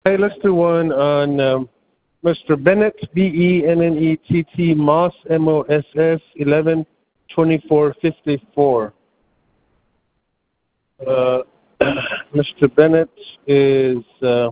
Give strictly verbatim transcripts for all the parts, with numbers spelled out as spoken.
Hey, let's do one on um, Mister Bennett, B E N N E T T, Moss, M O S S, eleven twenty-four fifty-four. Uh, Mister Bennett is uh,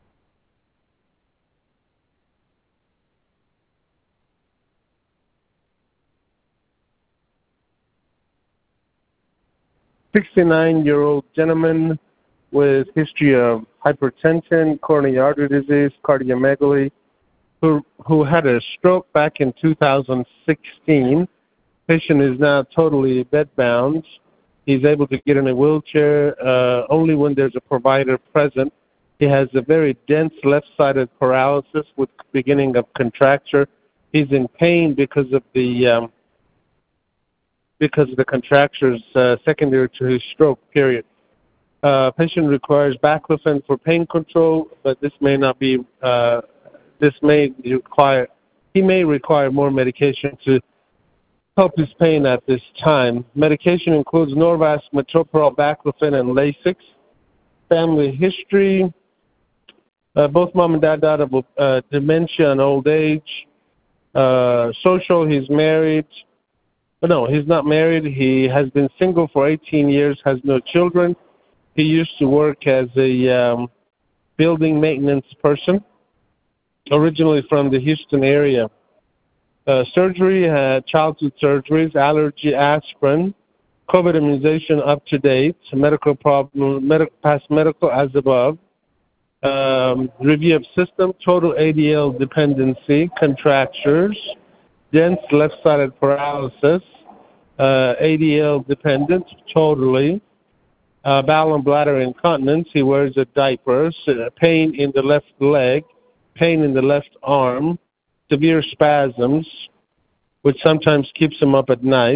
sixty-nine-year-old gentleman with history of hypertension, coronary artery disease, cardiomegaly, who who had a stroke back in two thousand sixteen. Patient is now totally bedbound. He's able to get in a wheelchair uh, only when there's a provider present. He has a very dense left-sided paralysis with beginning of contracture. He's in pain because of the um, because of the contractures uh, secondary to his stroke. Period. Uh, patient requires baclofen for pain control, but this may not be. Uh, this may require. He may require more medication to help his pain at this time. Medication includes Norvasc, metoprolol, baclofen, and Lasix. Family history: uh, both mom and dad died of uh, dementia and old age. Uh, social: he's married. But no, he's not married. He has been single for eighteen years. Has no children. He used to work as a um, building maintenance person, originally from the Houston area. Uh, surgery, uh, childhood surgeries, allergy, aspirin, COVID immunization up to date, medical problem, medic, past medical as above, um, review of system, total A D L dependency, contractures, dense left-sided paralysis, uh, A D L dependent, totally. Uh, bowel and bladder incontinence. He wears a diaper. Uh, pain in the left leg, pain in the left arm, severe spasms, which sometimes keeps him up at night.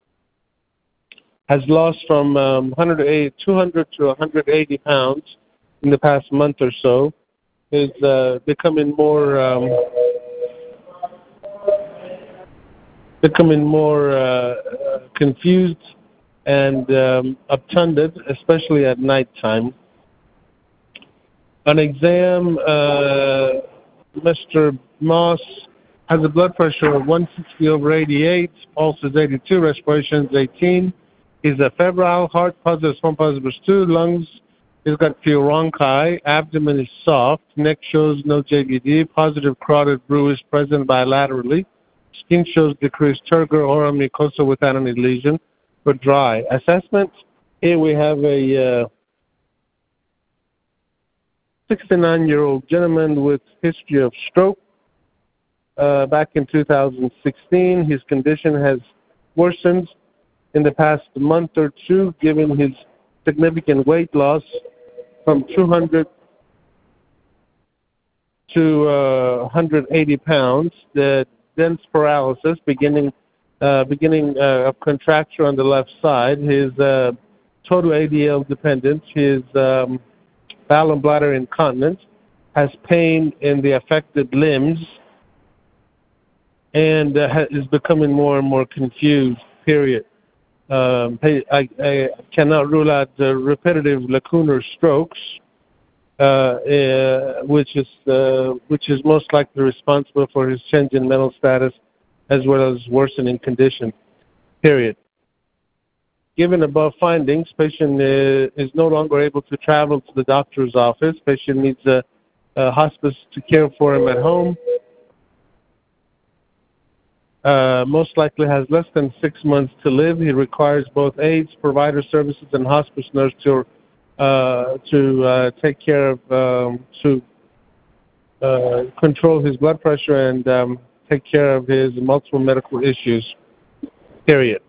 Has lost from um, two hundred to one hundred eighty pounds in the past month or so. Is uh, becoming more um, becoming more uh, uh, confused and um, obtunded, especially at nighttime. On exam, uh, Mister Moss has a blood pressure of one sixty over eighty-eight, pulse is eighty-two, respiration is eighteen. He's a febrile, heart positive, swollen positive two, lungs, he's got pyorrhonchi, abdomen is soft, neck shows no J V D, positive carotid bruise present bilaterally, skin shows decreased turgor, oral mucosa without any lesion, but dry. Assessment, here we have a uh, sixty-nine-year-old gentleman with history of stroke. Uh, back in two thousand sixteen, his condition has worsened in the past month or two, given his significant weight loss from two hundred to uh, one hundred eighty pounds, the dense paralysis beginning uh, beginning uh, of contracture on the left side, his uh, total A D L dependence, his um, bowel and bladder incontinence, has pain in the affected limbs, and uh, is becoming more and more confused, period. Um, I, I cannot rule out uh, repetitive lacunar strokes, uh, uh, which is uh, which is most likely responsible for his change in mental status as well as worsening condition, period. Given above findings, patient uh, is no longer able to travel to the doctor's office. Patient needs a, a hospice to care for him at home. Uh, most likely has less than six months to live. He requires both aides, provider services, and hospice nurse to uh, to uh, take care of um, to uh, control his blood pressure and um, take care of his multiple medical issues. Period.